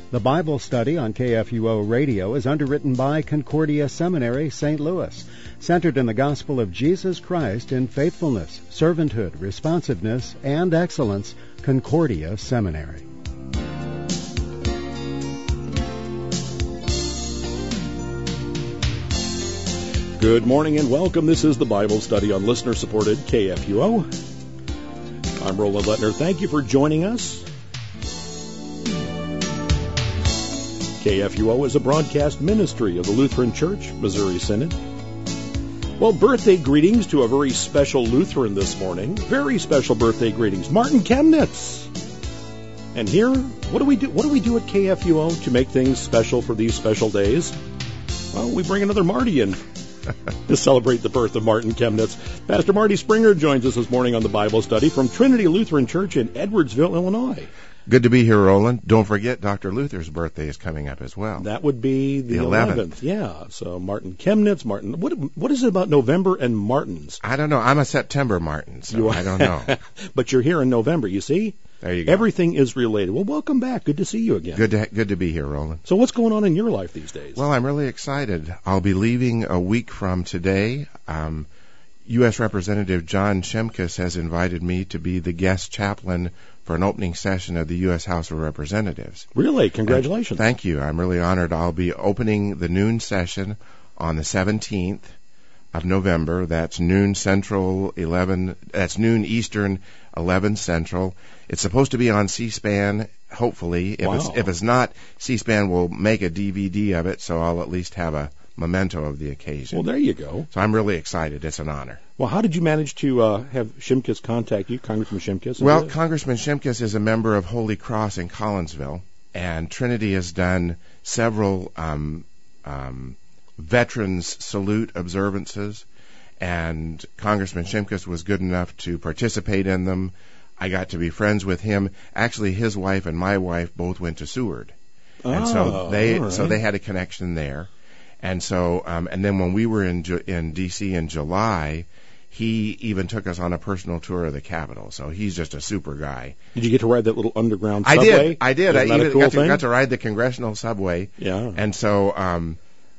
The Bible study on KFUO Radio is underwritten by Concordia Seminary, St. Louis, centered in the gospel of Jesus Christ in faithfulness, servanthood, responsiveness, and excellence. Concordia Seminary. Good morning and welcome. This is the Bible study on listener-supported KFUO. I'm Roland Lettner. Thank you for joining us. KFUO is a broadcast ministry of the Lutheran Church, Missouri Synod. Well, birthday greetings to a very special Lutheran this morning. Very special birthday greetings. Martin Chemnitz. And here, what do we do at KFUO to make things special for these special days? Well, we bring another Marty in to celebrate the birth of Martin Chemnitz. Pastor Marty Springer joins us this morning on the Bible study from Trinity Lutheran Church in Edwardsville, Illinois. Good to be here, Roland. Don't forget Dr. Luther's birthday is coming up as well. That would be the 11th. Yeah, so Martin Chemnitz, Martin. What is it about November and Martins? I don't know. I'm a September Martin, so I don't know. But you're here in November, you see? There you go. Everything is related. Well, welcome back. Good to see you again. Good to be here, Roland. So what's going on in your life these days? Well, I'm really excited. I'll be leaving a week from today. U.S. Representative John Shimkus has invited me to be the guest chaplain for an opening session of the U.S. House of Representatives. Really? Congratulations. Thank you. I'm really honored. I'll be opening the noon session on the 17th of November. That's noon Central, 11. That's noon Eastern, 11 Central. It's supposed to be on C-SPAN, hopefully. If it's not, C-SPAN will make a DVD of it, so I'll at least have a memento of the occasion. Well, there you go. So I'm really excited. It's an honor. Well, how did you manage to have Shimkus contact you, Congressman Shimkus? Well, Congressman Shimkus is a member of Holy Cross in Collinsville, and Trinity has done several Veterans Salute observances, and Congressman Shimkus was good enough to participate in them. I got to be friends with him. Actually, his wife and my wife both went to Seward, and so they had a connection there. And so, and then when we were in D.C. in July, he even took us on a personal tour of the Capitol. So he's just a super guy. Did you get to ride that little underground subway? I did. I even got to ride the congressional subway. Yeah. And so,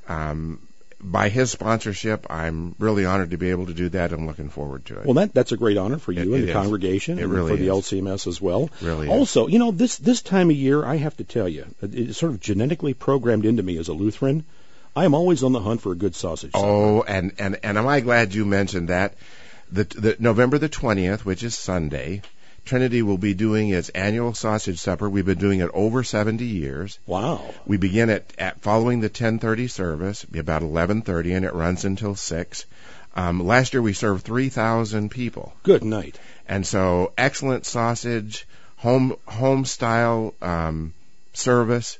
by his sponsorship, I'm really honored to be able to do that. I'm looking forward to it. Well, that's a great honor for you and the congregation, and for the LCMS as well. Really also, this time of year, I have to tell you, it's sort of genetically programmed into me as a Lutheran. I am always on the hunt for a good sausage supper. Oh, and am I glad you mentioned that. The November the 20th, which is Sunday, Trinity will be doing its annual sausage supper. We've been doing it over 70 years. Wow. We begin at following the 10:30 service, about 11:30, and it runs until 6. Last year we served 3,000 people. Good night. And so excellent sausage, home style service.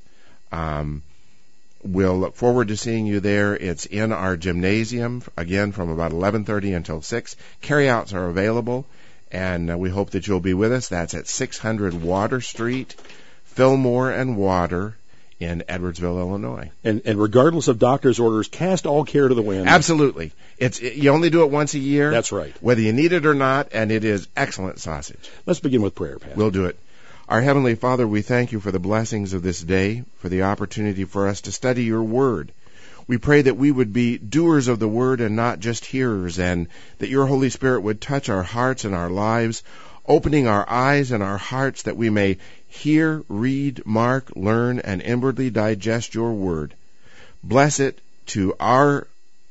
We'll look forward to seeing you there. It's in our gymnasium, again, from about 11:30 until 6. Carryouts are available, and we hope that you'll be with us. That's at 600 Water Street, Fillmore and Water in Edwardsville, Illinois. And regardless of doctor's orders, cast all care to the wind. Absolutely. You only do it once a year. That's right. Whether you need it or not, and it is excellent sausage. Let's begin with prayer, Pat. We'll do it. Our Heavenly Father, we thank you for the blessings of this day, for the opportunity for us to study your word. We pray that we would be doers of the word and not just hearers, and that your Holy Spirit would touch our hearts and our lives, opening our eyes and our hearts that we may hear, read, mark, learn, and inwardly digest your word. Bless it to our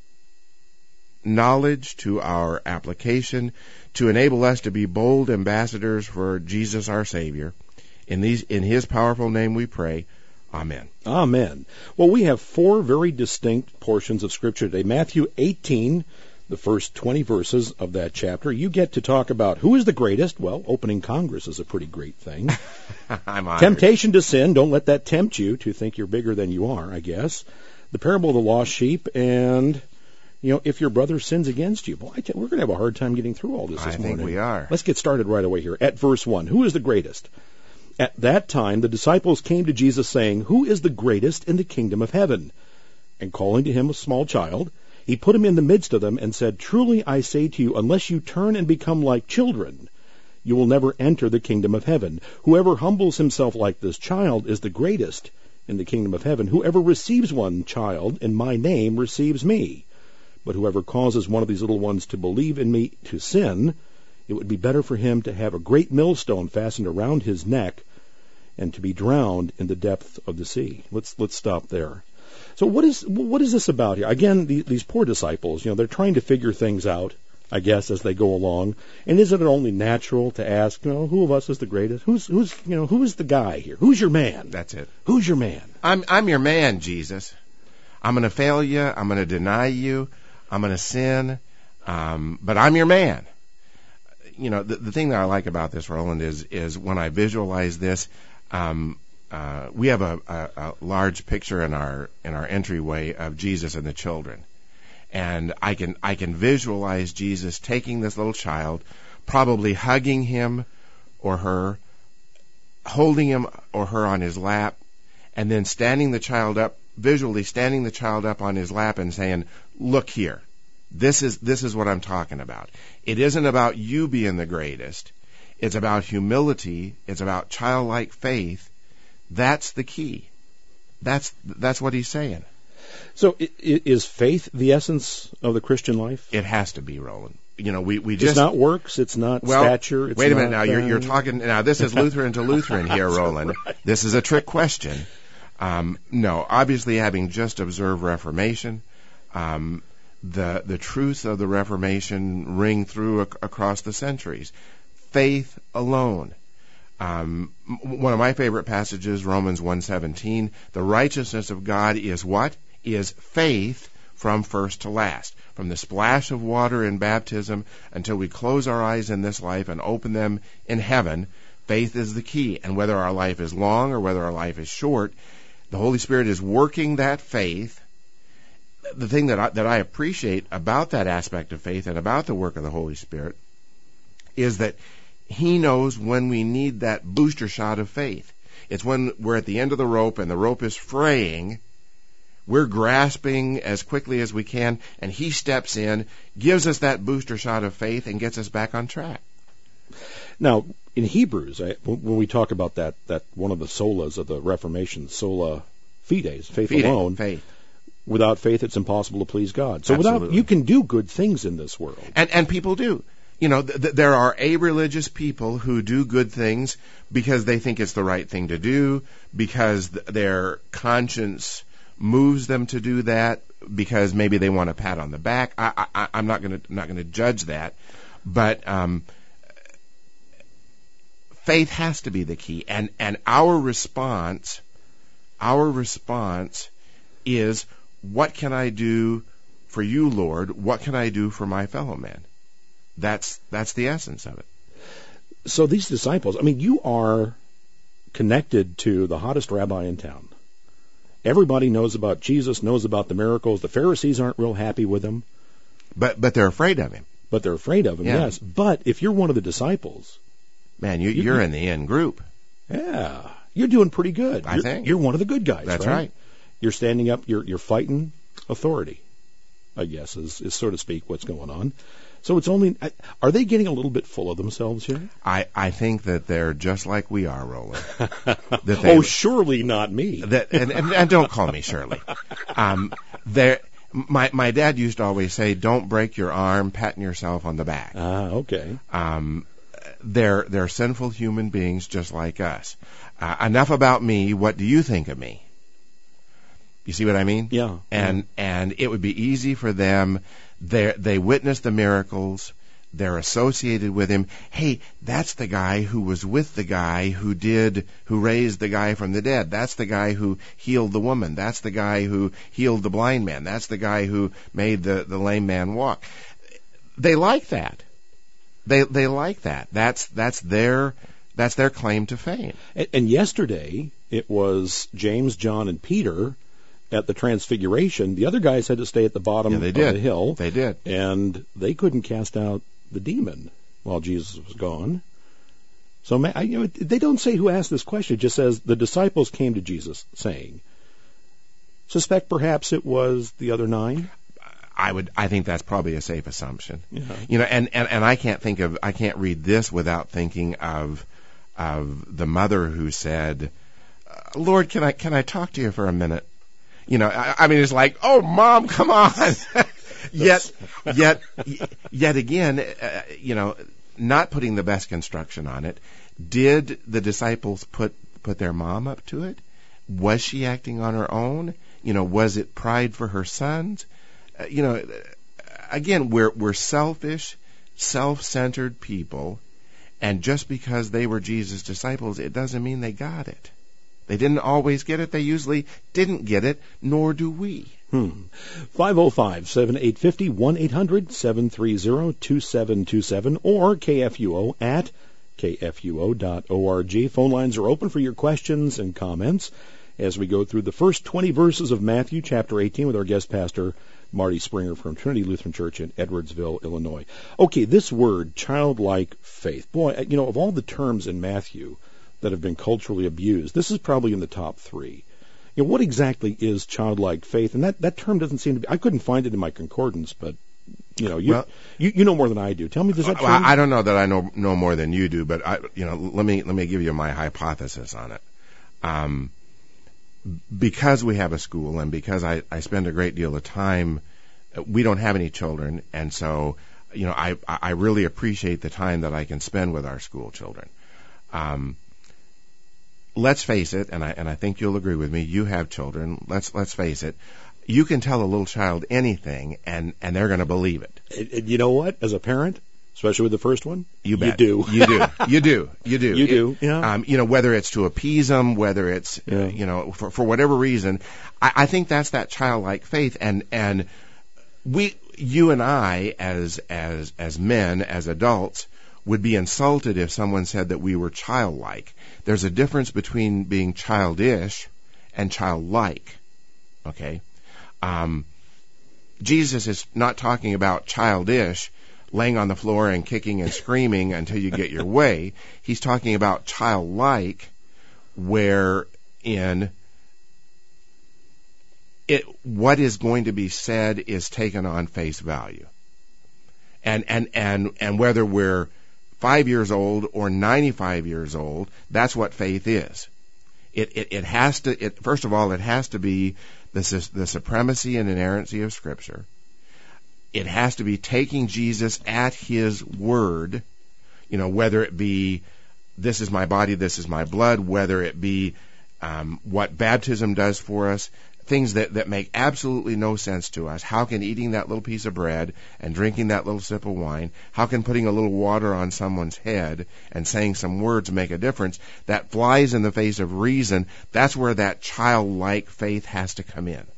knowledge, to our application, to enable us to be bold ambassadors for Jesus our Savior. In his powerful name we pray. Amen. Amen. Well, we have 4 very distinct portions of Scripture today. Matthew 18, the first 20 verses of that chapter. You get to talk about who is the greatest. Well, opening Congress is a pretty great thing. I'm honored. Temptation to sin. Don't let that tempt you to think you're bigger than you are, I guess. The parable of the lost sheep, and if your brother sins against you. Boy, we're going to have a hard time getting through all this morning. I think we are. Let's get started right away here. At verse 1, who is the greatest? At that time the disciples came to Jesus saying, "Who is the greatest in the kingdom of heaven?" And calling to him a small child, he put him in the midst of them and said, "Truly I say to you, unless you turn and become like children, you will never enter the kingdom of heaven. Whoever humbles himself like this child is the greatest in the kingdom of heaven. Whoever receives one child in my name receives me. But whoever causes one of these little ones to believe in me to sin, it would be better for him to have a great millstone fastened around his neck and to be drowned in the depth of the sea. Let's stop there. So what is this about here? Again, these poor disciples, they're trying to figure things out, I guess, as they go along. And isn't it only natural to ask, who of us is the greatest? Who is the guy here? Who's your man? That's it. Who's your man? I'm your man, Jesus. I'm going to fail you. I'm going to deny you. I'm going to sin. But I'm your man. The thing that I like about this, Roland, is when I visualize this, we have a large picture in our entryway of Jesus and the children. And I can visualize Jesus taking this little child, probably hugging him or her, holding him or her on his lap, and then visually standing the child up on his lap and saying, look here, this is what I'm talking about. It isn't about you being the greatest. It's about humility. It's about childlike faith. That's the key. That's what he's saying. So is faith the essence of the Christian life? It has to be, Roland. We just... It's not works, it's not stature. It's wait a minute now. You're talking... Now, this is Lutheran to Lutheran here, Roland. Right. This is a trick question. No, obviously, having just observed Reformation, the truth of the Reformation ring through across the centuries. Faith alone. One of my favorite passages, Romans 1:17, the righteousness of God is what? Is faith from first to last. From the splash of water in baptism until we close our eyes in this life and open them in heaven, faith is the key. And whether our life is long or whether our life is short, the Holy Spirit is working that faith. The thing that I appreciate about that aspect of faith and about the work of the Holy Spirit is that He knows when we need that booster shot of faith. It's when we're at the end of the rope and the rope is fraying, we're grasping as quickly as we can, and He steps in, gives us that booster shot of faith, and gets us back on track. Now, in Hebrews, when we talk about that one of the solas of the Reformation, sola fide, faith alone, faith. Without faith, it's impossible to please God. So Absolutely. you can do good things in this world. And people do. There are a-religious people who do good things because they think it's the right thing to do, because their conscience moves them to do that, because maybe they want a pat on the back. I'm not going to judge that, but faith has to be the key, and our response is, what can I do for you, Lord? What can I do for my fellow man? That's the essence of it. So these disciples, you are connected to the hottest rabbi in town. Everybody knows about Jesus, knows about the miracles. The Pharisees aren't real happy with him. But they're afraid of him. But they're afraid of him, yeah. Yes. But if you're one of the disciples... Man, you're in the in group. Yeah. You're doing pretty good. I think. You're one of the good guys, That's right. You're standing up, you're fighting authority, I guess, is so to speak, what's going on. So it's only... Are they getting a little bit full of themselves here? I think that they're just like we are, Roland. Surely not me. And don't call me Shirley. My dad used to always say, don't break your arm patting yourself on the back. Okay. They're sinful human beings just like us. Enough about me. What do you think of me? You see what I mean? Yeah. And it would be easy for them. They witnessed the miracles. They're associated with him. Hey, that's the guy who was with the guy who raised the guy from the dead. That's the guy who healed the woman. That's the guy who healed the blind man. That's the guy who made the lame man walk. They like that. They like that. That's their claim to fame. And yesterday it was James, John, and Peter at the Transfiguration. The other guys had to stay at the bottom of the hill. They did. And they couldn't cast out the demon while Jesus was gone. So they don't say who asked this question. It just says the disciples came to Jesus saying, suspect perhaps it was the other 9? I think that's probably a safe assumption. Yeah. And I can't read this without thinking of the mother who said, Lord, can I talk to you for a minute? You know, I mean, it's like, oh, Mom, come on. yet again, you know, not putting the best construction on it. Did the disciples put their mom up to it? Was she acting on her own? You know, was it pride for her sons? You know, again, we're selfish, self-centered people, and just because they were Jesus' disciples, it doesn't mean they got it. They didn't always get it. They usually didn't get it, nor do we. 505-7850, 1-800-730-2727, or KFUO at kfuo.org. Phone lines are open for your questions and comments as we go through the first 20 verses of Matthew chapter 18 with our guest pastor, Marty Springer from Trinity Lutheran Church in Edwardsville, Illinois. Okay, this word, childlike faith. Boy, you know, of all the terms in Matthew that have been culturally abused, this is probably in the top 3. You know, what exactly is childlike faith? And that term doesn't seem to be, I couldn't find it in my concordance, but you know, you know more than I do. Tell me, does that term? I don't know that I know more than you do, but let me give you my hypothesis on it. Because we have a school and because I spend a great deal of time, we don't have any children, and so, you know, I really appreciate the time that I can spend with our school children. Let's face it, and I think you'll agree with me, you have children, let's face it, you can tell a little child anything and they're going to believe it. You know what? As a parent, especially with the first one, you bet. You do. You do. Yeah. You know, whether it's to appease them, whether it's, you know, for whatever reason, I think that's that childlike faith. And you and I, as men, as adults, would be insulted if someone said that we were childlike. There's a difference between being childish and childlike. Okay? Jesus is not talking about childish, laying on the floor and kicking and screaming until you get your way. He's talking about childlike, wherein what is going to be said is taken on face value. And whether we're 5 years old or 95 years old, that's what faith is. It has to, first of all, it has to be the supremacy and inerrancy of Scripture. It has to be taking Jesus at His word, you know, whether it be, this is my body, this is my blood, whether it be what baptism does for us, things that make absolutely no sense to us. How can eating that little piece of bread and drinking that little sip of wine, how can putting a little water on someone's head and saying some words make a difference? That flies in the face of reason. That's where that childlike faith has to come in.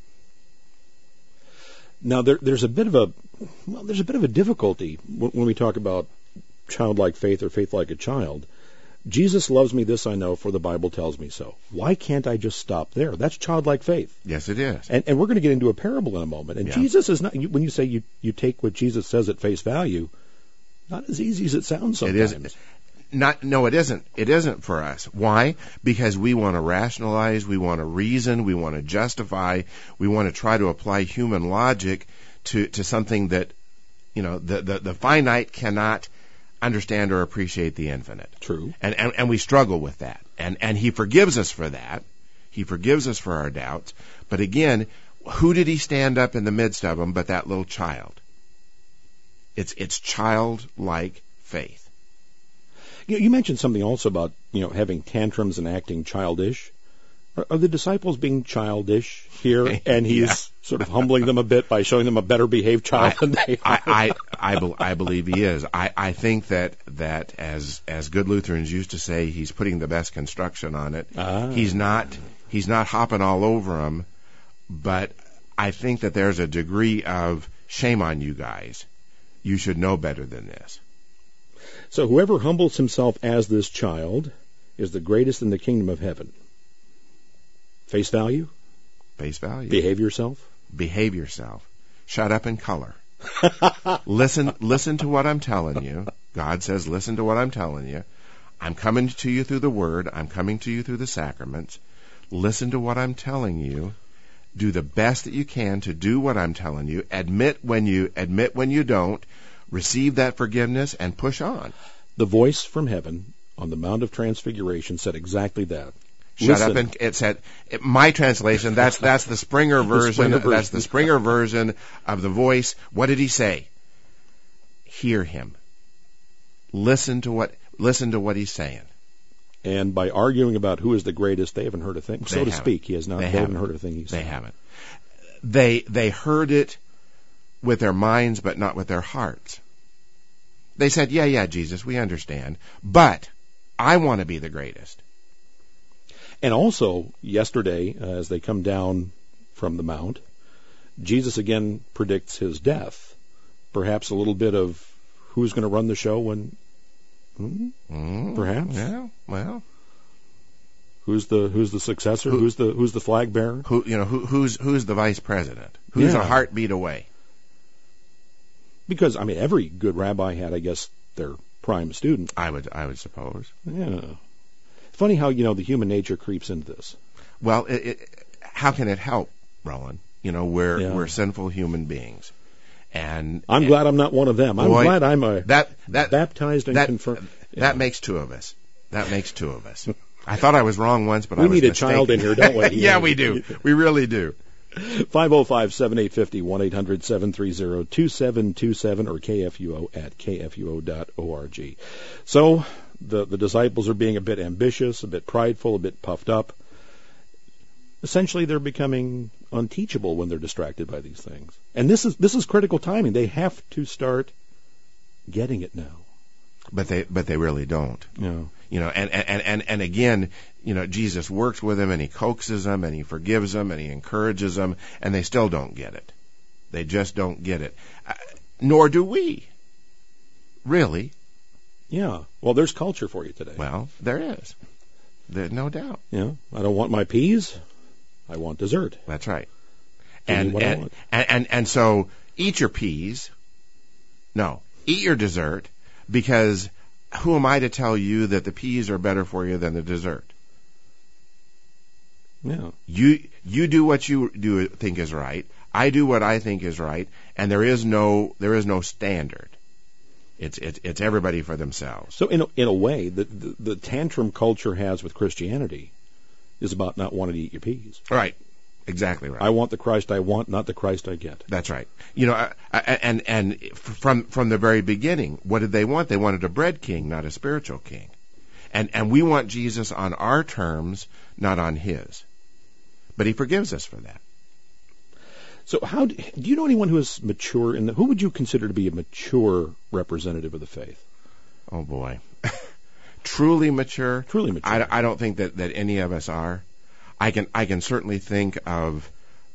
Now, there's a bit of a difficulty when we talk about childlike faith or faith like a child. Jesus loves me, this I know, for the Bible tells me so. Why can't I just stop there? That's childlike faith. Yes, it is. And we're going to get into a parable in a moment. And Jesus is not, when you say you take what Jesus says at face value, not as easy as it sounds sometimes. It is. No, it isn't. It isn't for us. Why? Because we want to rationalize, we want to reason, we want to justify, we want to try to apply human logic to something that, you know, the finite cannot understand or appreciate the infinite. True. And we struggle with that. And He forgives us for that. He forgives us for our doubts. But again, who did He stand up in the midst of them but that little child? It's childlike faith. You mentioned something also about, you know, having tantrums and acting childish. Are the disciples being childish here? And He's sort of humbling them a bit by showing them a better behaved child than they are? I believe He is. I think that as good Lutherans used to say, He's putting the best construction on it. He's not hopping all over them, but I think that there's a degree of shame on you guys. You should know better than this. So whoever humbles himself as this child is the greatest in the kingdom of heaven. Face value? Face value. Behave yourself? Behave yourself. Shut up and color. Listen to what I'm telling you. God says, listen to what I'm telling you. I'm coming to you through the Word. I'm coming to you through the sacraments. Listen to what I'm telling you. Do the best that you can to do what I'm telling you. Admit when you don't. Receive that forgiveness and push on. The voice from heaven on the Mount of Transfiguration said exactly that. Shut up and it said my translation. That's the Springer version. That's the Springer version of the voice. What did he say? Hear him. Listen to what he's saying. And by arguing about who is the greatest, they haven't heard a thing, so to speak. He has not. They haven't heard a thing he's saying. They haven't. They heard it with their minds, but not with their hearts. They said, "Yeah, Jesus, we understand, but I want to be the greatest." And also, yesterday, as they come down from the Mount, Jesus again predicts his death. Perhaps a little bit of who's going to run the show when... perhaps? Yeah, well... Who's the successor? Who's the flag bearer? Who's the vice president? Who's a heartbeat away? Because, I mean, every good rabbi had, I guess, their prime student. I would suppose. Yeah. Funny how, the human nature creeps into this. Well, how can it help, Roland? We're sinful human beings. And I'm glad I'm not one of them. I'm glad I'm baptized and confirmed. That makes two of us. I thought I was wrong once, but I was mistaken. We need a child in here, don't we? Yeah, we do. We really do. 505-7850, 1-800-730-2727, or kfuo@kfuo.org. So, the disciples are being a bit ambitious, a bit prideful, a bit puffed up. Essentially, they're becoming unteachable when they're distracted by these things. And this is critical timing. They have to start getting it now. But they really don't. No. And again, Jesus works with them and he coaxes them and he forgives them and he encourages them, and they still don't get it. They just don't get it. Nor do we. Really. Yeah. Well, there's culture for you today. Well, there is. There's no doubt. Yeah. I don't want my peas. I want dessert. That's right. And so eat your peas. No, eat your dessert, because who am I to tell you that the peas are better for you than the dessert? Yeah. You do what you think is right. I do what I think is right, and there is no standard. It's everybody for themselves. So in a way, the tantrum culture has with Christianity is about not wanting to eat your peas. Right. Exactly right. I want the Christ I want, not the Christ I get. That's right. And from the very beginning, what did they want? They wanted a bread king, not a spiritual king. And we want Jesus on our terms, not on his. But he forgives us for that. So do you know anyone who is mature who would you consider to be a mature representative of the faith? Oh boy. Truly mature? Truly mature. I don't think that any of us are. I can certainly think of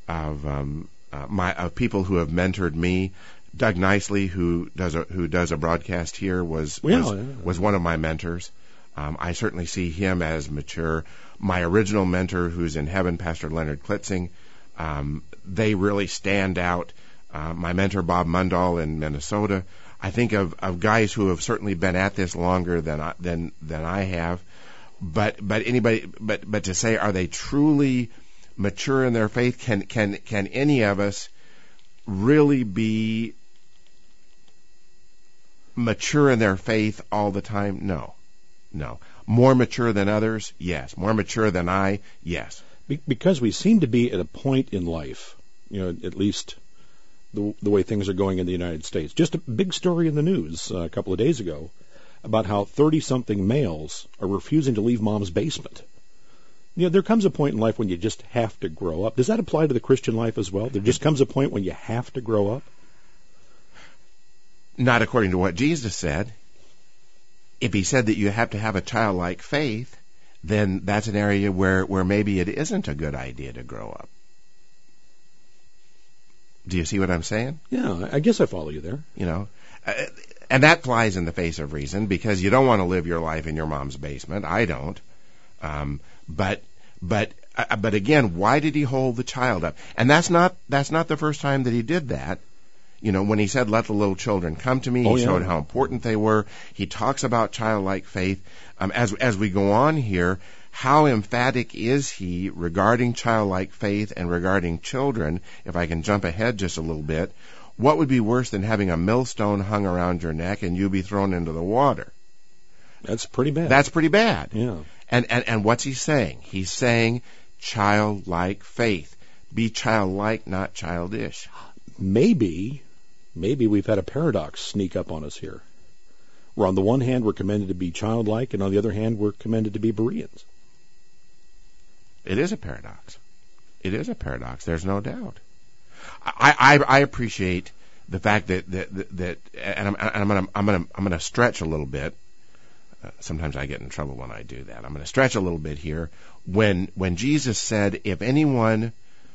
people who have mentored me. Doug Nicely, who does a broadcast here, was one of my mentors. I certainly see him as mature. My original mentor, who's in heaven, Pastor Leonard Klitzing, they really stand out. My mentor, Bob Mundahl in Minnesota. I think of guys who have certainly been at this longer than I have. But to say, are they truly mature in their faith? Can any of us really be mature in their faith all the time? No. More mature than others? Yes. More mature than I? Yes. Because we seem to be at a point in life, at least the way things are going in the United States. Just a big story in the news a couple of days ago about how 30-something males are refusing to leave mom's basement. There comes a point in life when you just have to grow up. Does that apply to the Christian life as well? There just comes a point when you have to grow up? Not according to what Jesus said. If he said that you have to have a childlike faith, then that's an area where maybe it isn't a good idea to grow up. Do you see what I'm saying? Yeah, I guess I follow you there. And that flies in the face of reason, because you don't want to live your life in your mom's basement. I don't. But again, why did he hold the child up? And that's not the first time that he did that. When he said, "Let the little children come to me," he showed how important they were. He talks about childlike faith. As we go on here, how emphatic is he regarding childlike faith and regarding children? If I can jump ahead just a little bit, what would be worse than having a millstone hung around your neck and you be thrown into the water? That's pretty bad. That's pretty bad. Yeah. And what's he saying? He's saying childlike faith. Be childlike, not childish. Maybe we've had a paradox sneak up on us here. Where on the one hand we're commanded to be childlike, and on the other hand we're commanded to be Bereans. It is a paradox. It is a paradox. There's no doubt. I appreciate the fact that and I'm going to stretch a little bit. Sometimes I get in trouble when I do that. I'm going to stretch a little bit here. When Jesus said, if anyone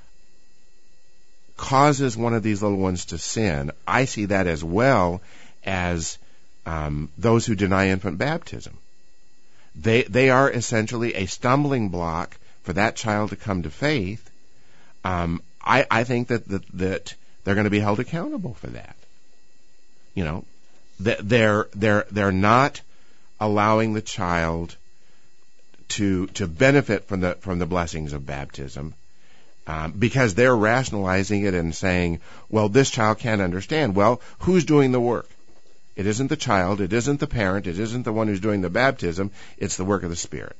causes one of these little ones to sin, I see that as well as those who deny infant baptism. They are essentially a stumbling block for that child to come to faith. I think that they're going to be held accountable for that. You know, they're not allowing the child to benefit from the blessings of baptism, because they're rationalizing it and saying, well, this child can't understand. Well, who's doing the work? It isn't the child, it isn't the parent, it isn't the one who's doing the baptism, it's the work of the Spirit.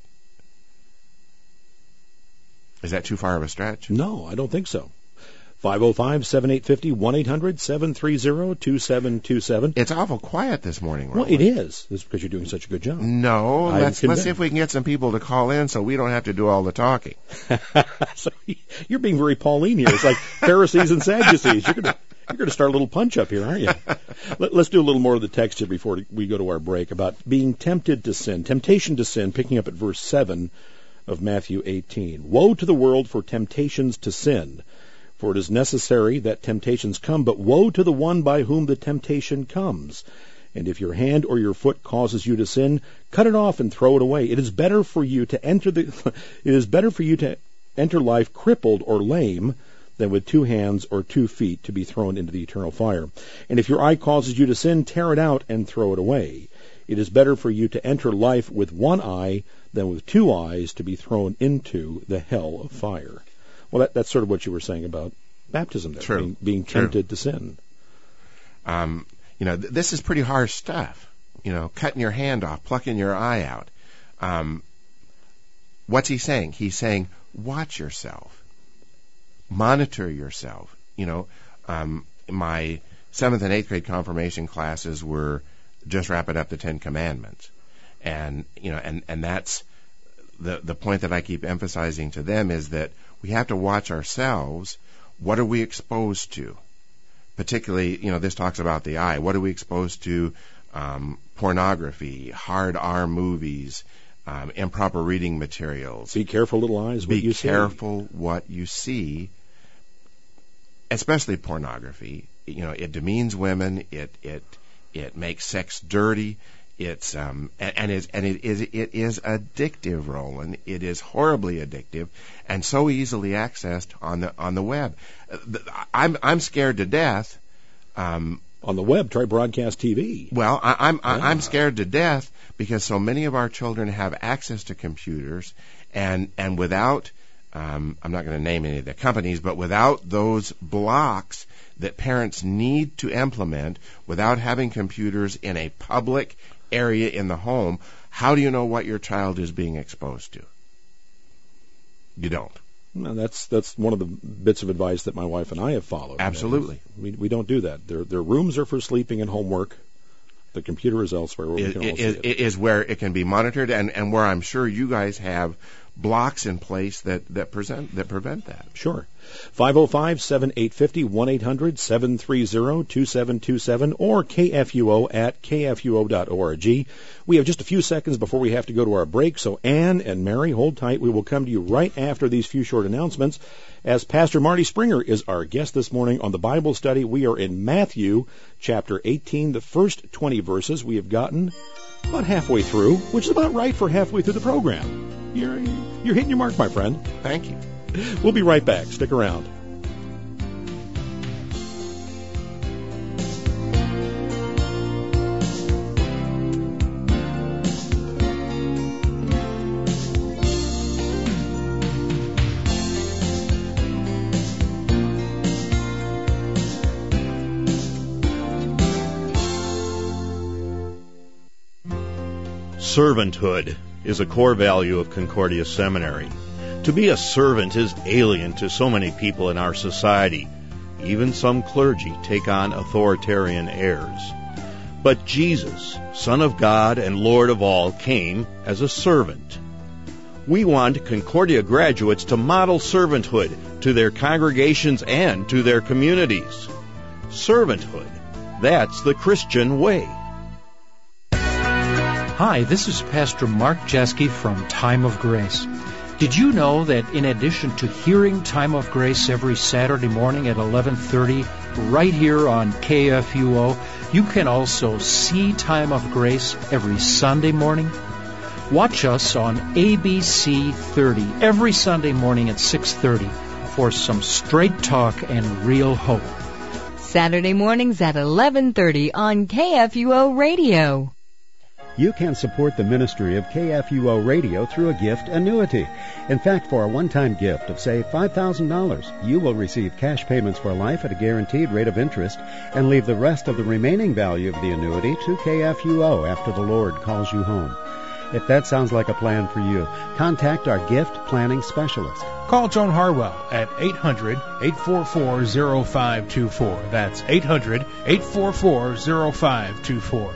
Is that too far of a stretch? No, I don't think so. 505-7850, 1-800-730-2727. It's awful quiet this morning, Roland. Well, it is. It's because you're doing such a good job. No, let's see if we can get some people to call in so we don't have to do all the talking. So you're being very Pauline here. It's like Pharisees and Sadducees. You're going to start a little punch up here, aren't you? Let's do a little more of the text here before we go to our break about being tempted to sin. Temptation to sin, picking up at verse 7 of Matthew 18. Woe to the world for temptations to sin, for it is necessary that temptations come, but woe to the one by whom the temptation comes. And if your hand or your foot causes you to sin, cut it off and throw it away. It is better for you to enter life crippled or lame than with 2 hands or 2 feet to be thrown into the eternal fire. And if your eye causes you to sin, tear it out and throw it away. It is better for you to enter life with 1 eye than with 2 eyes to be thrown into the hell of fire. Well, that's sort of what you were saying about baptism there, True. being tempted to sin. This is pretty harsh stuff. Cutting your hand off, plucking your eye out. What's he saying? He's saying, watch yourself. Monitor yourself. My 7th and 8th grade confirmation classes were just wrapping up the 10 Commandments. And that's the point that I keep emphasizing to them, is that we have to watch ourselves. What are we exposed to? Particularly, this talks about the eye. What are we exposed to? Pornography, hard R movies, improper reading materials. Be careful, little eyes, what you see. Be careful what you see, especially pornography. It demeans women. It makes sex dirty. It is addictive, Roland. It is horribly addictive and so easily accessed on the web. I'm scared to death. On the web, try broadcast TV. Well, I'm scared to death because so many of our children have access to computers, and without I'm not going to name any of the companies, but without those blocks that parents need to implement, without having computers in a public area in the home, how do you know what your child is being exposed to? You don't. No, that's one of the bits of advice that my wife and I have followed. Absolutely. We don't do that. Their rooms are for sleeping and homework. The computer is elsewhere where we can all see it. It is where it can be monitored, and where I'm sure you guys have blocks in place that prevent that. Sure. 505-7850, 1-800-730-2727, or KFUO at KFUO.org. We have just a few seconds before we have to go to our break, so Ann and Mary, hold tight. We will come to you right after these few short announcements, as Pastor Marty Springer is our guest this morning on the Bible study. We are in Matthew chapter 18, the first 20 verses. We have gotten about halfway through, which is about right for halfway through the program. You're hitting your mark, my friend. Thank you. We'll be right back. Stick around. Servanthood is a core value of Concordia Seminary. To be a servant is alien to so many people in our society. Even some clergy take on authoritarian airs. But Jesus, Son of God and Lord of all, came as a servant. We want Concordia graduates to model servanthood to their congregations and to their communities. Servanthood, that's the Christian way. Hi, this is Pastor Mark Jeske from Time of Grace. Did you know that in addition to hearing Time of Grace every Saturday morning at 11:30 right here on KFUO, you can also see Time of Grace every Sunday morning? Watch us on ABC 30 every Sunday morning at 6:30 for some straight talk and real hope. Saturday mornings at 11:30 on KFUO Radio. You can support the ministry of KFUO Radio through a gift annuity. In fact, for a one-time gift of, say, $5,000, you will receive cash payments for life at a guaranteed rate of interest and leave the rest of the remaining value of the annuity to KFUO after the Lord calls you home. If that sounds like a plan for you, contact our gift planning specialist. Call Joan Harwell at 800-844-0524. That's 800-844-0524.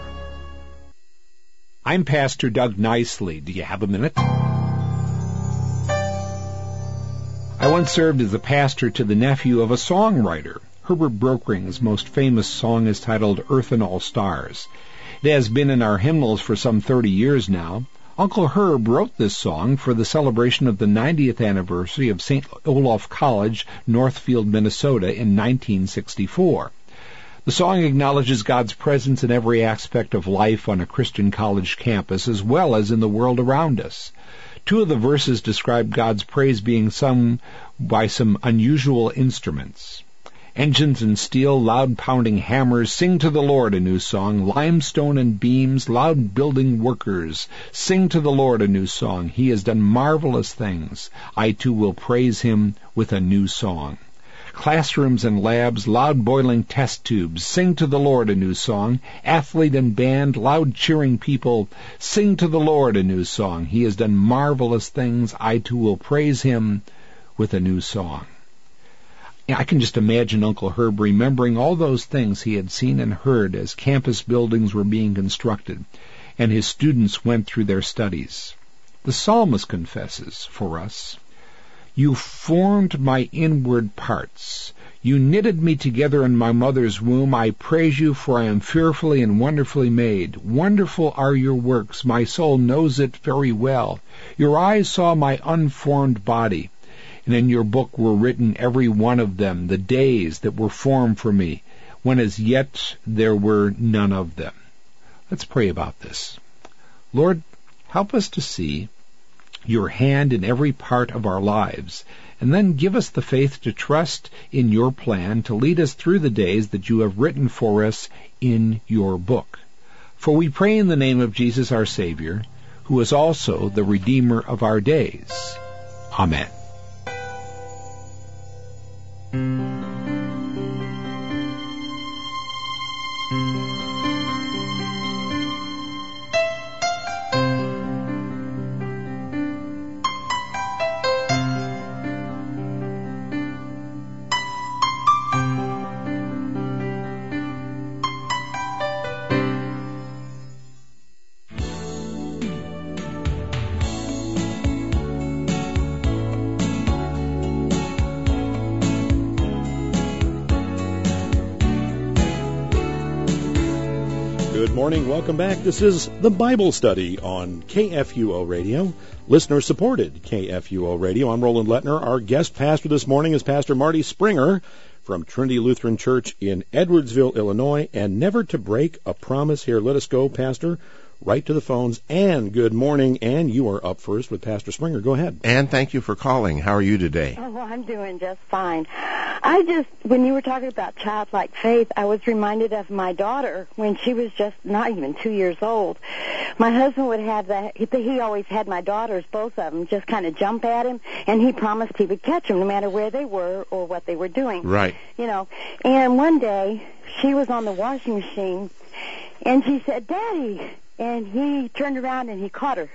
I'm Pastor Doug Nicely. Do you have a minute? I once served as a pastor to the nephew of a songwriter. Herbert Brokering's most famous song is titled Earth and All Stars. It has been in our hymnals for some 30 years now. Uncle Herb wrote this song for the celebration of the 90th anniversary of St. Olaf College, Northfield, Minnesota in 1964. The song acknowledges God's presence in every aspect of life on a Christian college campus as well as in the world around us. Two of the verses describe God's praise being sung by some unusual instruments. Engines and steel, loud pounding hammers, sing to the Lord a new song. Limestone and beams, loud building workers, sing to the Lord a new song. He has done marvelous things. I too will praise him with a new song. Classrooms and labs, loud boiling test tubes, sing to the Lord a new song. Athlete and band, loud cheering people, sing to the Lord a new song. He has done marvelous things. I too will praise him with a new song. I can just imagine Uncle Herb remembering all those things he had seen and heard as campus buildings were being constructed and his students went through their studies. The psalmist confesses for us, "You formed my inward parts. You knitted me together in my mother's womb. I praise you, for I am fearfully and wonderfully made. Wonderful are your works. My soul knows it very well. Your eyes saw my unformed body, and in your book were written every one of them, the days that were formed for me, when as yet there were none of them." Let's pray about this. Lord, help us to see your hand in every part of our lives, and then give us the faith to trust in your plan to lead us through the days that you have written for us in your book. For we pray in the name of Jesus our Savior, who is also the Redeemer of our days. Amen. Good morning. Welcome back. This is the Bible Study on KFUO Radio, listener-supported KFUO Radio. I'm Roland Lettner. Our guest pastor this morning is Pastor Marty Springer from Trinity Lutheran Church in Edwardsville, Illinois. And never to break a promise here. Let us go, Pastor, right to the phones. Ann, good morning. Ann, you are up first with Pastor Springer. Go ahead. Ann, thank you for calling. How are you today? Oh, I'm doing just fine. When you were talking about childlike faith, I was reminded of my daughter when she was just not even 2 years old. My husband would have he always had my daughters, both of them, just kind of jump at him, and he promised he would catch them no matter where they were or what they were doing. Right. You know, and one day she was on the washing machine, and she said, "Daddy," and he turned around and he caught her.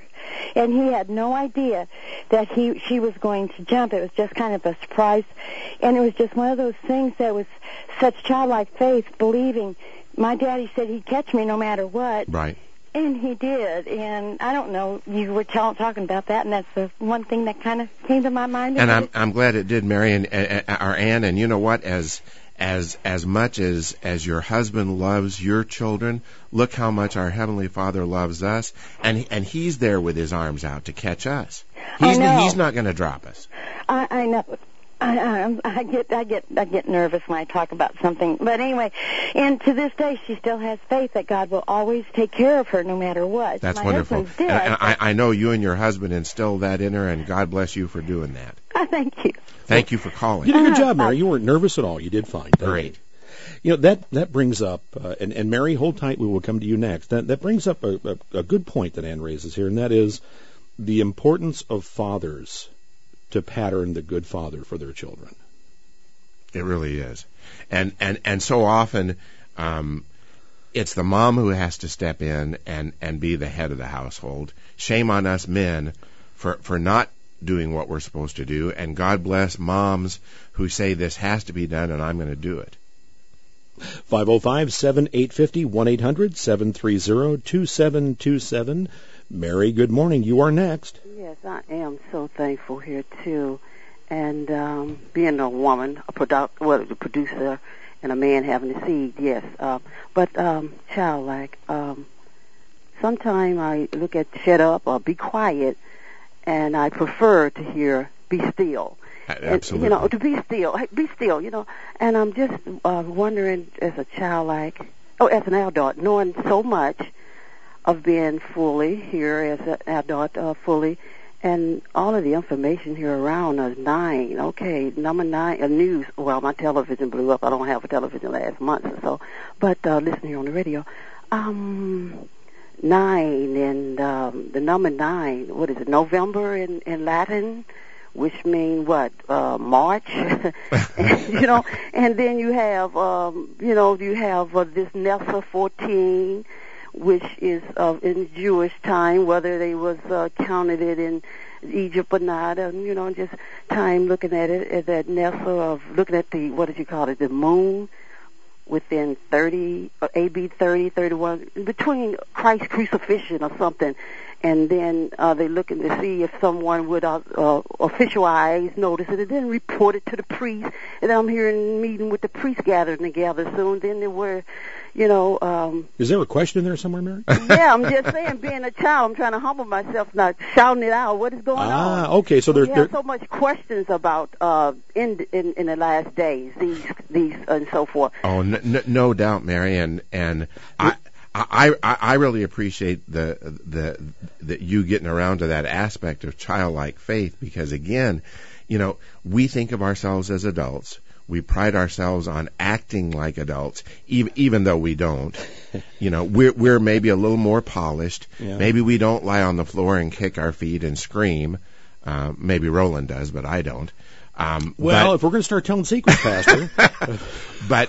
and he had no idea that she was going to jump. It was just kind of a surprise, and it was just one of those things that was such childlike faith, believing. My daddy said he'd catch me no matter what. Right. And he did, and I don't know, you were talking about that, and that's the one thing that kind of came to my mind. And I'm glad it did, Mary, and our Ann, and you know what, as much as your husband loves your children, look how much our Heavenly Father loves us, and He's there with His arms out to catch us. He's not going to drop us. I know. I get nervous when I talk about something. But anyway, and to this day, she still has faith that God will always take care of her no matter what. That's my wonderful. husband's dead, and I know you and your husband instilled that in her, and God bless you for doing that. Thank you. Thank you for calling. You did a good job, Mary. You weren't nervous at all. You did fine. Great. You know, that brings up, and Mary, hold tight, we will come to you next. That brings up a good point that Ann raises here, and that is the importance of fathers to pattern the good father for their children. It really is. And so often it's the mom who has to step in and be the head of the household. Shame on us men for not doing what we're supposed to do, and God bless moms who say this has to be done and I'm going to do it. 505-7850, 1-800-730-2727. Mary, good morning. You are next. Yes, I am so thankful here, too. And being a woman, a producer, and a man having a seed, yes. But childlike, sometimes I look at shut up or be quiet, and I prefer to hear be still. Absolutely. And, to be still, And I'm just wondering, as a childlike, as an adult, knowing so much of being fully here as an adult, fully, and all of the information here around us. 9, okay, number 9, news. Well, my television blew up. I don't have a television last month or so, but listen here on the radio. 9 and the number 9. What is it? November in Latin, which mean what? March, and then you have this Nessa 14. Which is in Jewish time, whether they was counted it in Egypt or not, and just time looking at it, at that Nessa of looking at the, what did you call it, the moon within 30, AB 30, 31, between Christ's crucifixion or something. And then they're looking to see if someone would official eyes notice it, and then report it to the priest. And I'm hearing meeting with the priest gathering together soon. Then there were, Is there a question in there somewhere, Mary? Yeah, I'm just saying, being a child, I'm trying to humble myself, not shouting it out. What is going on? Okay. So there's so much questions about in the last days, these and so forth. Oh, no doubt, Mary, and I really appreciate the you getting around to that aspect of childlike faith, because again, we think of ourselves as adults. We pride ourselves on acting like adults, even though we don't. We're maybe a little more polished. Yeah. Maybe we don't lie on the floor and kick our feet and scream. Maybe Roland does, but I don't. If we're going to start telling secrets, Pastor. But,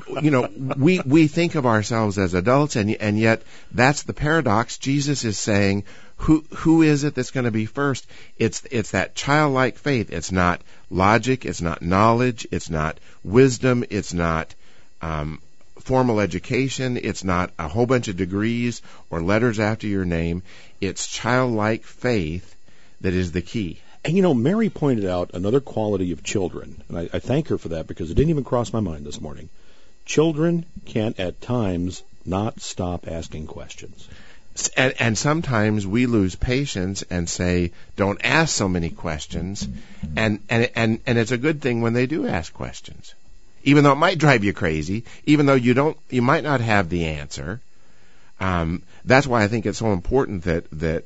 we think of ourselves as adults, and yet that's the paradox. Jesus is saying, who is it that's going to be first? It's that childlike faith. It's not logic. It's not knowledge. It's not wisdom. It's not formal education. It's not a whole bunch of degrees or letters after your name. It's childlike faith that is the key. And Mary pointed out another quality of children, and I thank her for that, because it didn't even cross my mind this morning. Children can at times not stop asking questions. And sometimes we lose patience and say, don't ask so many questions, and it's a good thing when they do ask questions. Even though it might drive you crazy, even though you might not have the answer. That's why I think it's so important that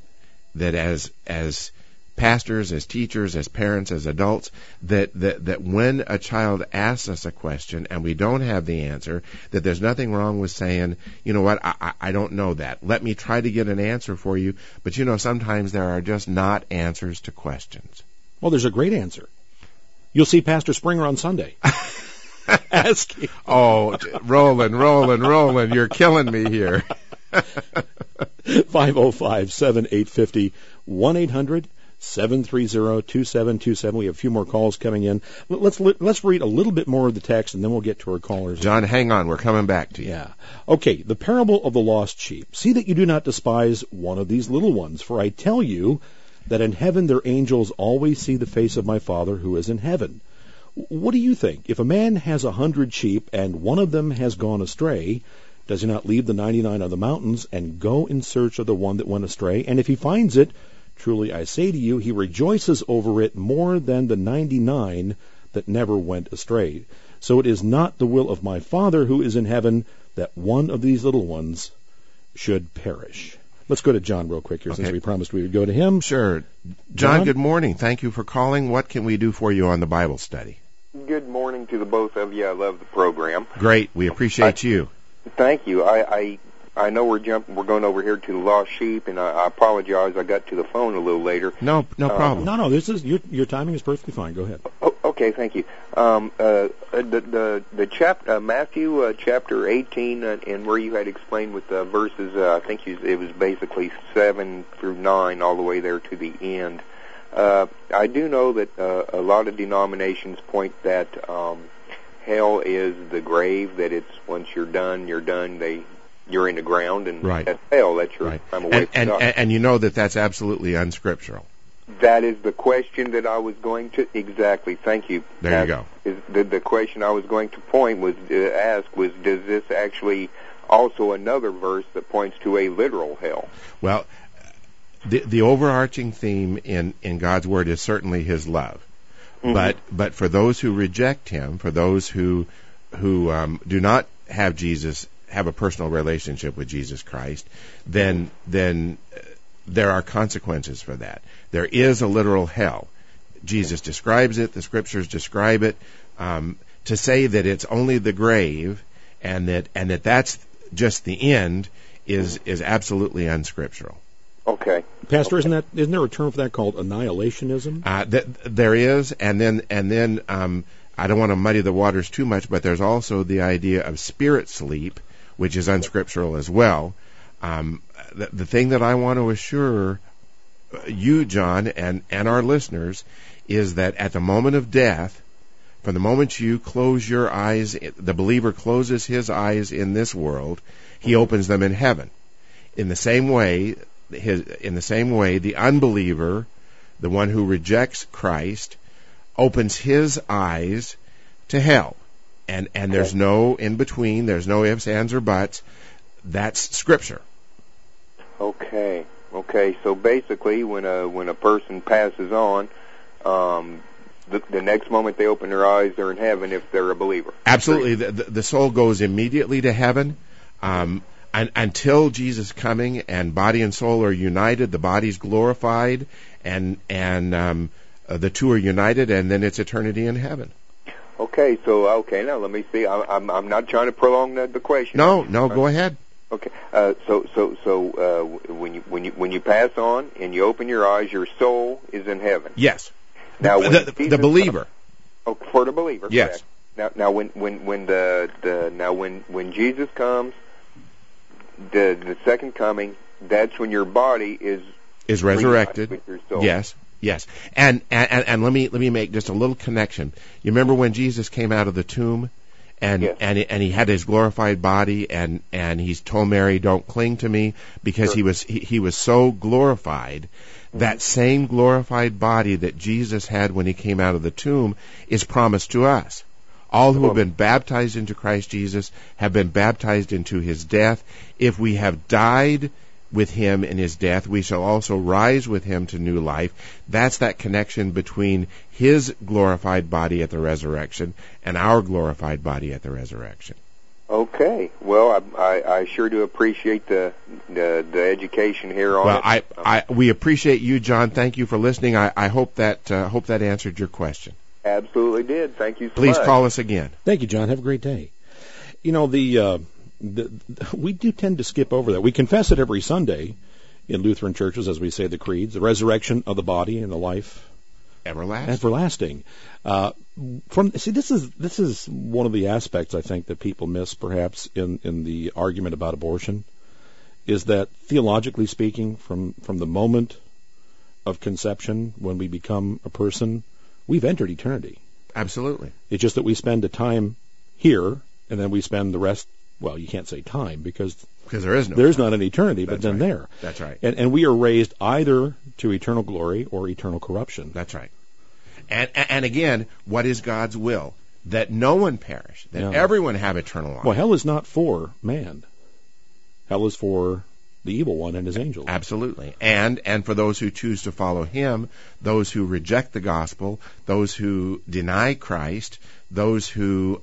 as pastors, as teachers, as parents, as adults, that when a child asks us a question and we don't have the answer, that there's nothing wrong with saying, you know what, I don't know that. Let me try to get an answer for you. But sometimes there are just not answers to questions. Well, there's a great answer. You'll see Pastor Springer on Sunday. Asking. Oh, Roland, you're killing me here. 505-7850, 1-800-730-2727. We have a few more calls coming in. Let's read a little bit more of the text, and then we'll get to our callers. John, hang on. We're coming back to you. Yeah. Okay, the parable of the lost sheep. See that you do not despise one of these little ones, for I tell you that in heaven their angels always see the face of my Father who is in heaven. What do you think? If a man has 100 sheep and one of them has gone astray, does he not leave the 99 on the mountains and go in search of the one that went astray? And if he finds it, truly I say to you, he rejoices over it more than the 99 that never went astray. So it is not the will of my Father who is in heaven that one of these little ones should perish. Let's go to John real quick here, since we promised we would go to him. Sure. John, good morning. Thank you for calling. What can we do for you on the Bible study? Good morning to the both of you. I love the program. Great. We appreciate you. Thank you. I know we're going over here to the lost sheep, and I apologize. I got to the phone a little later. No problem. No. This is your timing is perfectly fine. Go ahead. Okay, thank you. The chapter Matthew chapter 18, and where you had explained with the verses, I think it was basically 7 through 9, all the way there to the end. I do know that a lot of denominations point that hell is the grave, that it's once you're done, you're in the ground, and that's hell. That's your time away from God. And you know that's absolutely unscriptural. That is the question that I was going to exactly. Thank you. There you go. The question I was going to ask was, does this actually also another verse that points to a literal hell? Well, the overarching theme in God's Word is certainly His love. Mm-hmm. But for those who reject Him, for those who do not have a personal relationship with Jesus Christ, then there are consequences for that. There is a literal hell. Jesus describes it. The Scriptures describe it. To say that it's only the grave and that that's just the end is absolutely unscriptural. Okay, Pastor, isn't there a term for that called annihilationism? There is, and then I don't want to muddy the waters too much, but there's also the idea of spirit sleep, which is unscriptural as well. The thing that I want to assure you, John, and our listeners, is that at the moment of death, from the moment you close your eyes, the believer closes his eyes in this world, he opens them in heaven. In the same way, the unbeliever, the one who rejects Christ, opens his eyes to hell. And there's no in between, there's no ifs, ands, or buts. That's Scripture. Okay. So basically, when a person passes on, the next moment they open their eyes, they're in heaven if they're a believer. Absolutely. The soul goes immediately to heaven. Until Jesus' coming and body and soul are united, the body's glorified, and the two are united, and then it's eternity in heaven. Okay, now let me see. I'm not trying to prolong the question. No, go ahead. Okay, so when you pass on and you open your eyes, your soul is in heaven. Yes. Now the believer. For the believer. Yes. Correct. Now when Jesus comes, the second coming, that's when your body is resurrected. With your soul. Yes. And let me make just a little connection. You remember when Jesus came out of the tomb, and he had his glorified body, and he told Mary, "Don't cling to me," because he was so glorified. That same glorified body that Jesus had when he came out of the tomb is promised to us. All who have been baptized into Christ Jesus have been baptized into his death. If we have died with him in his death, we shall also rise with him to new life. That's that connection between his glorified body at the resurrection and our glorified body at the resurrection. Okay. Well, I sure do appreciate the education here on it. Well, we appreciate you, John. Thank you for listening. I hope that answered your question. Absolutely did. Thank you so Please much. call us again. Thank you, John. Have a great day. You know, we do tend to skip over that. We confess it every Sunday in Lutheran churches, as we say the creeds, the resurrection of the body and the life everlasting. This is one of the aspects I think that people miss, perhaps, in the argument about abortion, is that theologically speaking, from the moment of conception, when we become a person, we've entered eternity. Absolutely. It's just that we spend the time here, and then we spend the rest, well, you can't say time, because there's not an eternity, but then there. That's right. And we are raised either to eternal glory or eternal corruption. That's right. And again, what is God's will? That no one perish, that everyone have eternal life. Well, hell is not for man. Hell is for the evil one and his angels. Absolutely. And for those who choose to follow him, those who reject the gospel, those who deny Christ, those who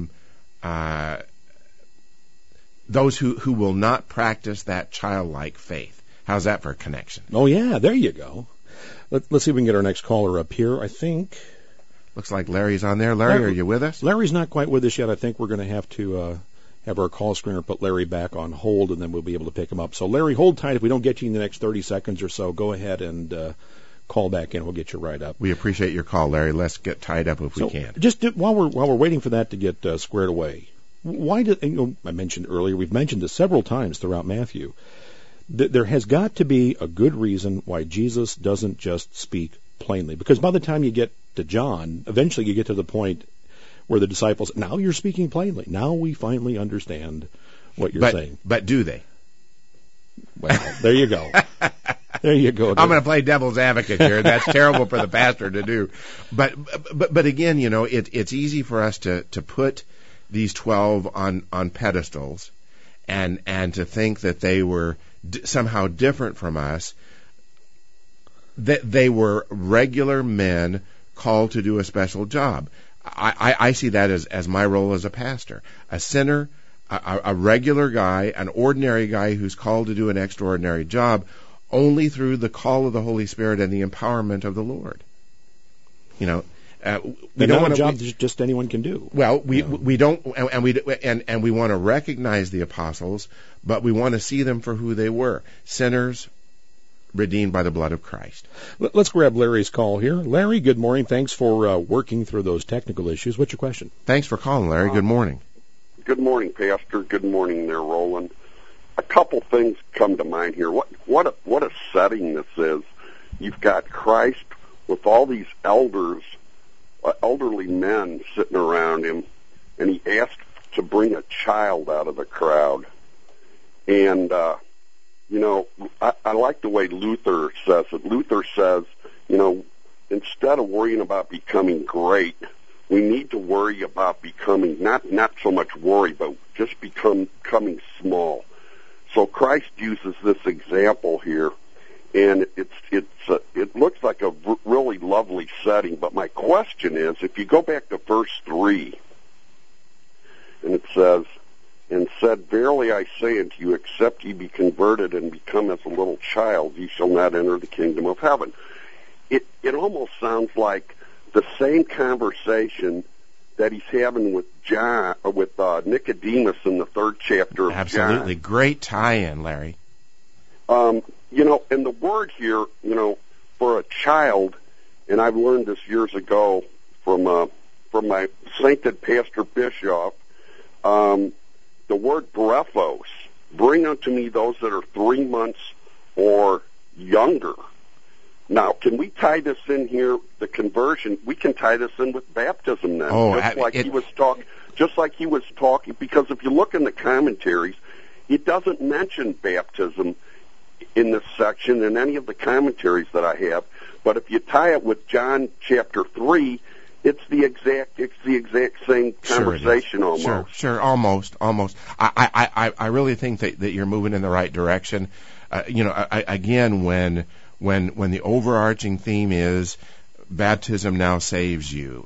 will not practice that childlike faith. How's that for a connection? Oh, yeah, there you go. Let's see if we can get our next caller up here. I think... Looks like Larry's on there. Larry, are you with us? Larry's not quite with us yet. I think we're going to have to have our call screener put Larry back on hold, and then we'll be able to pick him up. So, Larry, hold tight. If we don't get you in the next 30 seconds or so, go ahead and call back in. We'll get you right up. We appreciate your call, Larry. Let's get tied up if we can. Just while we're waiting for that to get squared away, why did I mentioned earlier? We've mentioned this several times throughout Matthew. There has got to be a good reason why Jesus doesn't just speak plainly, because by the time you get to John, eventually you get to the point where the disciples, now you're speaking plainly. Now we finally understand what you're saying. But do they? Well, there you go. There you go. I'm going to play devil's advocate here. That's terrible for the pastor to do. But again, it's easy for us to put these 12 on pedestals and to think that they were somehow different from us. That they were regular men called to do a special job. I see that as my role as a pastor. A sinner, a regular guy, an ordinary guy who's called to do an extraordinary job only through the call of the Holy Spirit and the empowerment of the Lord. We don't want a job that just anyone can do. Well, we don't, and we want to recognize the apostles, but we want to see them for who they were: sinners, redeemed by the blood of Christ. Let's grab Larry's call here. Larry, good morning. Thanks for working through those technical issues. What's your question? Thanks for calling, Larry. Good morning. Good morning, Pastor. Good morning there, Roland. A couple things come to mind here. What a setting this is. You've got Christ with all these elderly men sitting around him, and he asked to bring a child out of the crowd. And I like the way Luther says it. Luther says, instead of worrying about becoming great, we need to worry about becoming, not so much worry, but just becoming small. So Christ uses this example here, and it looks like a really lovely setting. But my question is, if you go back to verse 3, and it says, "And said, Verily I say unto you, except ye be converted and become as a little child, ye shall not enter the kingdom of heaven." It almost sounds like the same conversation that he's having with John, or with Nicodemus in the 3rd chapter of Absolutely. John. Great tie-in, Larry. And the word here, for a child, and I've learned this years ago from my sainted Pastor Bischoff, the word brephos, bring unto me those that are 3 months or younger. Now, can we tie this in here, the conversion? We can tie this in with baptism then. Just like he was talking, because if you look in the commentaries, it doesn't mention baptism in this section in any of the commentaries that I have. But if you tie it with John chapter 3, it's the exact same conversation almost. Sure, almost. I really think that you're moving in the right direction. Again, when the overarching theme is baptism now saves you,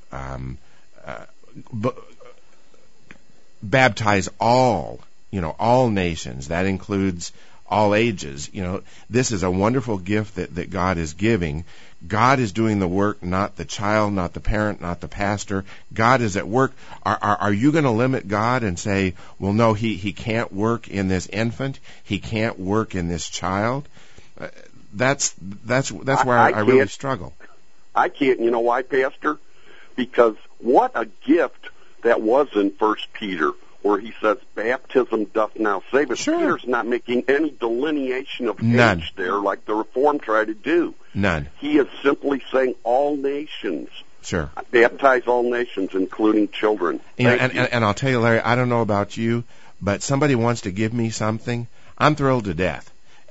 baptize all nations. That includes all ages. This is a wonderful gift that God is giving. God is doing the work, not the child, not the parent, not the pastor. God is at work. Are you going to limit God and say, well, no, he can't work in this infant. He can't work in this child. That's where I really struggle. I can't. You know why, Pastor? Because what a gift that was in 1 Peter. where he says baptism doth now save us. Sure. Peter's not making any delineation of None. age there like the Reformed try to do. None. He is simply saying all nations. Sure. Baptize all nations, including children. And I'll tell you, Larry, I don't know about you, but somebody wants to give me something, I'm thrilled to death.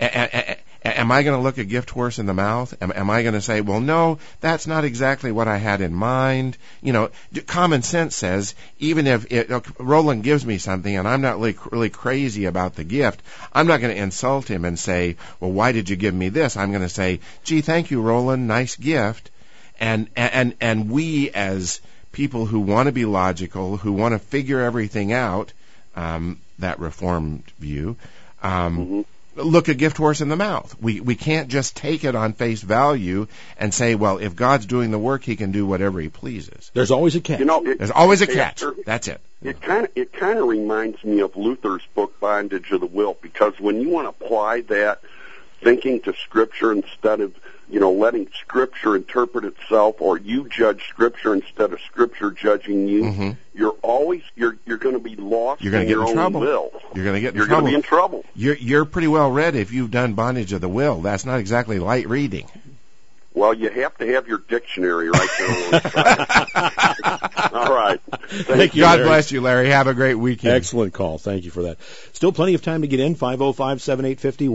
Am I going to look a gift horse in the mouth? Am I going to say, well, no, that's not exactly what I had in mind? You know, common sense says, even if Roland gives me something and I'm not really crazy about the gift, I'm not going to insult him and say, well, why did you give me this? I'm going to say, gee, thank you, Roland, nice gift. And we as people who want to be logical, who want to figure everything out, that Reformed view, look a gift horse in the mouth. We can't just take it on face value and say, well, if God's doing the work, he can do whatever he pleases. There's always a catch. There's always a catch. That's it. It kind of reminds me of Luther's book, Bondage of the Will, because when you want to apply that thinking to Scripture instead of, letting Scripture interpret itself, or you judge Scripture instead of Scripture judging you, you're going to be lost You're going to get in trouble. Will. You're going to get in You're trouble. going to be in trouble. You're pretty well read if you've done Bondage of the Will. That's not exactly light reading. Well, you have to have your dictionary right there alongside. All right. Thank you, God Larry. bless you, Larry. Have a great weekend. Excellent call. Thank you for that. Still plenty of time to get in. 505-7850,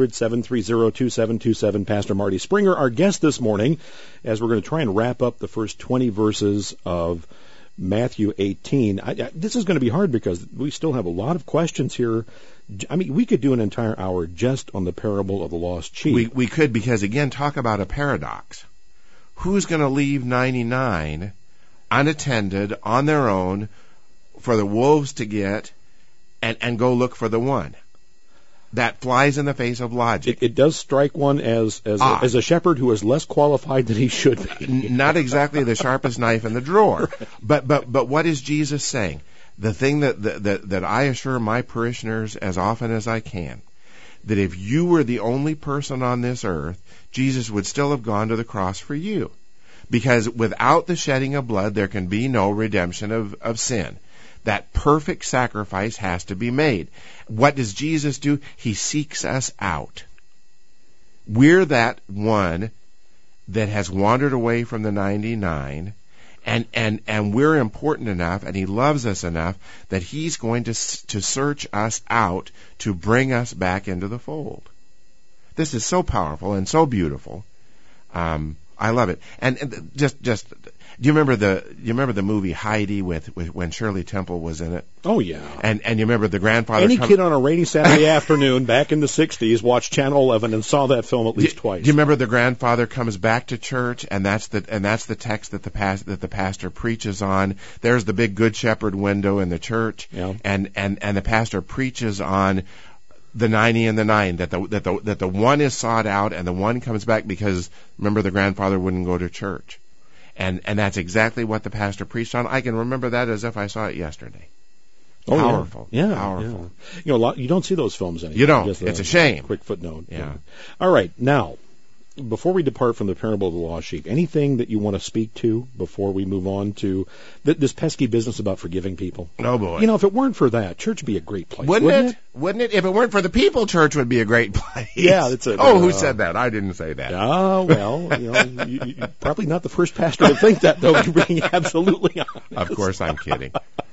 1-800-730-2727. Pastor Marty Springer, our guest this morning, as we're going to try and wrap up the first 20 verses of Matthew 18. This is going to be hard because we still have a lot of questions here. I mean, we could do an entire hour just on the parable of the lost sheep. We could, because, again, talk about a paradox. Who's going to leave 99 unattended on their own for the wolves to get and go look for the one? That flies in the face of logic. It does strike one as a shepherd who is less qualified than he should be. Not exactly the sharpest knife in the drawer. But what is Jesus saying? The thing that I assure my parishioners as often as I can, that if you were the only person on this earth, Jesus would still have gone to the cross for you. Because without the shedding of blood, there can be no redemption of sin. That perfect sacrifice has to be made. What does Jesus do? He seeks us out. We're that one that has wandered away from the 99, and we're important enough, and he loves us enough that he's going to search us out to bring us back into the fold. This is so powerful and so beautiful. I love it. And just do you remember the movie Heidi with when Shirley Temple was in it? Oh yeah. And you remember the grandfather? Any kid on a rainy Saturday afternoon back in the 60s watched Channel 11 and saw that film at least twice. Do you remember the grandfather comes back to church, and that's the text that the pastor preaches on? There's the big Good Shepherd window in the church, and the pastor preaches on the 90 and the 9, that the one is sought out and the one comes back, because remember the grandfather wouldn't go to church. And that's exactly what the pastor preached on. I can remember that as if I saw it yesterday. Powerful. Yeah. Powerful. Yeah. You don't see those films anymore. You don't. It's a shame. Quick footnote. Yeah. All right. Now, before we depart from the parable of the lost sheep, anything that you want to speak to before we move on to this pesky business about forgiving people? Oh, boy. If it weren't for that, church would be a great place. Wouldn't it? Wouldn't it? If it weren't for the people, church would be a great place. Yeah. Who said that? I didn't say that. Well, you're probably not the first pastor to think that, though, to be absolutely honest. Of course I'm kidding.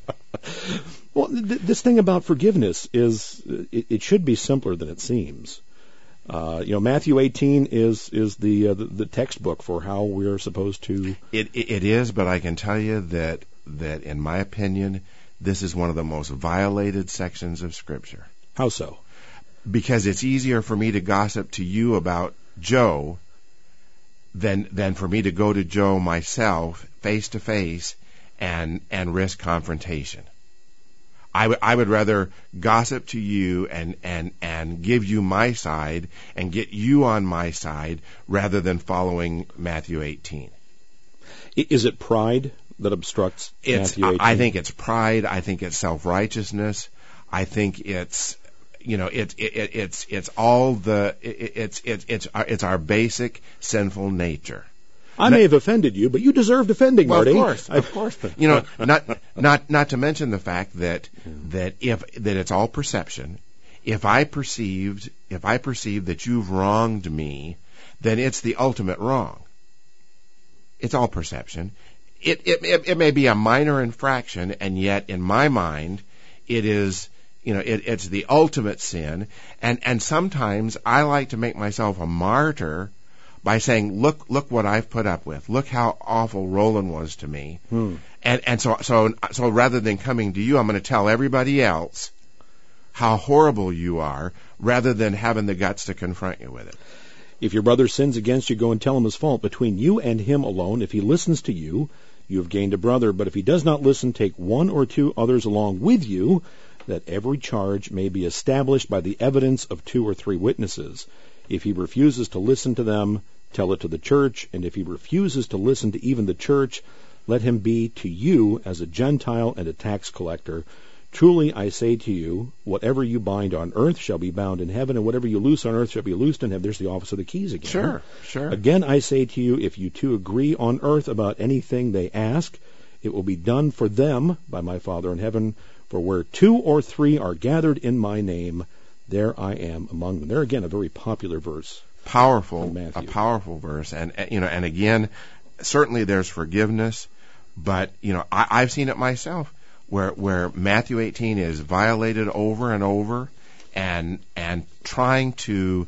Well, this thing about forgiveness is, it should be simpler than it seems. Matthew 18 is the textbook for how we're supposed to. It is, but I can tell you that in my opinion, this is one of the most violated sections of Scripture. How so? Because it's easier for me to gossip to you about Joe than for me to go to Joe myself face to face and risk confrontation. I would rather gossip to you and give you my side and get you on my side rather than following Matthew 18. Is it pride that obstructs Matthew 18? I think it's pride. I think it's self-righteousness. I think it's it's our basic sinful nature. I may have offended you, but you deserve defending, well, Marty. Of course. Not to mention the fact that it's all perception. If I perceive that you've wronged me, then it's the ultimate wrong. It's all perception. It may be a minor infraction, and yet in my mind, it is, it's the ultimate sin. And sometimes I like to make myself a martyr by saying, look what I've put up with. Look how awful Roland was to me. And so rather than coming to you, I'm going to tell everybody else how horrible you are, rather than having the guts to confront you with it. If your brother sins against you, go and tell him his fault between you and him alone. If he listens to you, you have gained a brother. But if he does not listen, take one or two others along with you, that every charge may be established by the evidence of 2 or 3 witnesses. If he refuses to listen to them, tell it to the church. And if he refuses to listen to even the church, let him be to you as a Gentile and a tax collector. Truly I say to you, whatever you bind on earth shall be bound in heaven, and whatever you loose on earth shall be loosed in heaven. There's the office of the keys again. Sure. Again I say to you, if you two agree on earth about anything they ask, it will be done for them by my Father in heaven. For where 2 or 3 are gathered in my name, there I am among them. There again, a very popular verse. Powerful, a powerful verse. And again, certainly there's forgiveness, but I've seen it myself. Where Matthew 18 is violated over and over, and trying to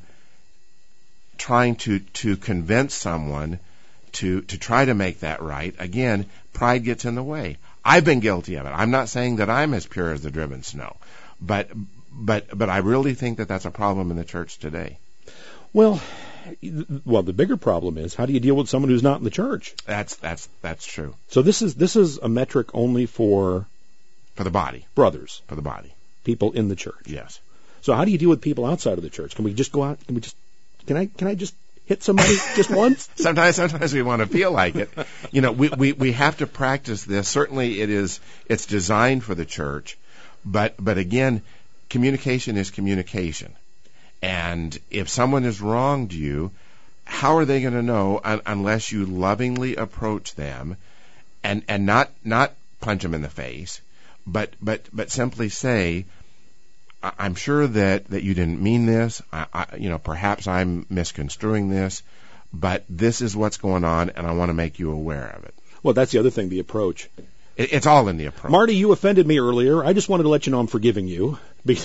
convince someone to try to make that right. Again, pride gets in the way. I've been guilty of it. I'm not saying that I'm as pure as the driven snow, but I really think that that's a problem in the church today. Well, the bigger problem is, how do you deal with someone who's not in the church? That's true. So this is a metric only for the body, brothers, for the body, people in the church. Yes. So how do you deal with people outside of the church? Can we just go out? Can I just hit somebody just once? Sometimes we want to feel like it. We have to practice this. Certainly it's designed for the church, but again, communication is communication. And if someone has wronged you, how are they going to know unless you lovingly approach them and not punch them in the face, but simply say, I'm sure that you didn't mean this. Perhaps I'm misconstruing this, but this is what's going on, and I want to make you aware of it. Well, that's the other thing, the approach. It's all in the approach. Marty, you offended me earlier. I just wanted to let you know I'm forgiving you.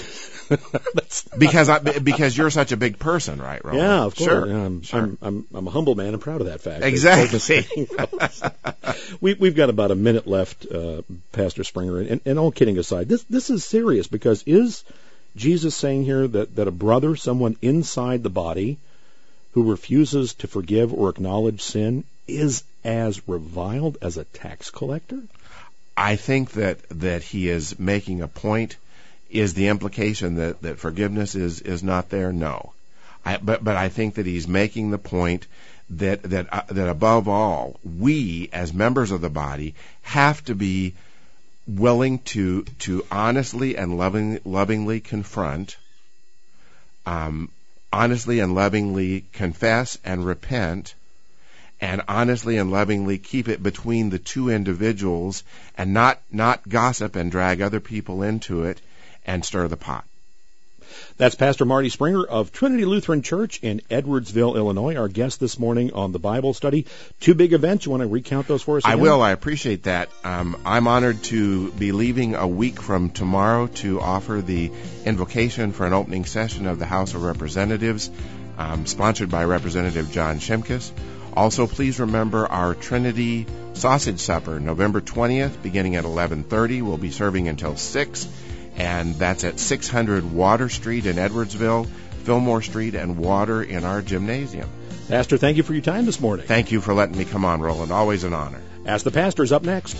Because you're such a big person, right, Roland? Yeah, of course. Sure. Yeah, I'm a humble man. I'm proud of that fact. Exactly. We've got about a minute left, Pastor Springer. And all kidding aside, this is serious, because is Jesus saying here that a brother, someone inside the body, who refuses to forgive or acknowledge sin, is as reviled as a tax collector? I think that he is making a point. Is the implication that forgiveness is not there? No. But I think that he's making the point that above all, we as members of the body have to be willing to honestly and lovingly confront, honestly and lovingly confess and repent, and honestly and lovingly keep it between the two individuals, and not gossip and drag other people into it and stir the pot. That's Pastor Marty Springer of Trinity Lutheran Church in Edwardsville, Illinois, our guest this morning on the Bible study. 2 big events. You want to recount those for us again? I will. I appreciate that. I'm honored to be leaving a week from tomorrow to offer the invocation for an opening session of the House of Representatives, sponsored by Representative John Shimkus. Also, please remember our Trinity Sausage Supper, November 20th, beginning at 11:30. We'll be serving until 6. And that's at 600 Water Street in Edwardsville, Fillmore Street and Water in our gymnasium. Pastor, thank you for your time this morning. Thank you for letting me come on, Roland. Always an honor. Ask the Pastor's up next.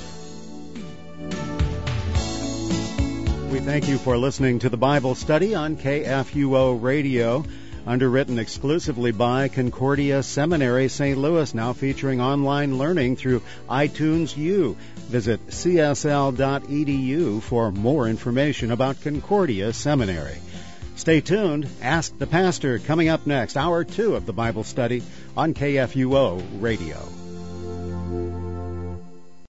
We thank you for listening to the Bible study on KFUO Radio, underwritten exclusively by Concordia Seminary, St. Louis, now featuring online learning through iTunes U. Visit csl.edu for more information about Concordia Seminary. Stay tuned. Ask the Pastor coming up next, hour 2 of the Bible study on KFUO Radio.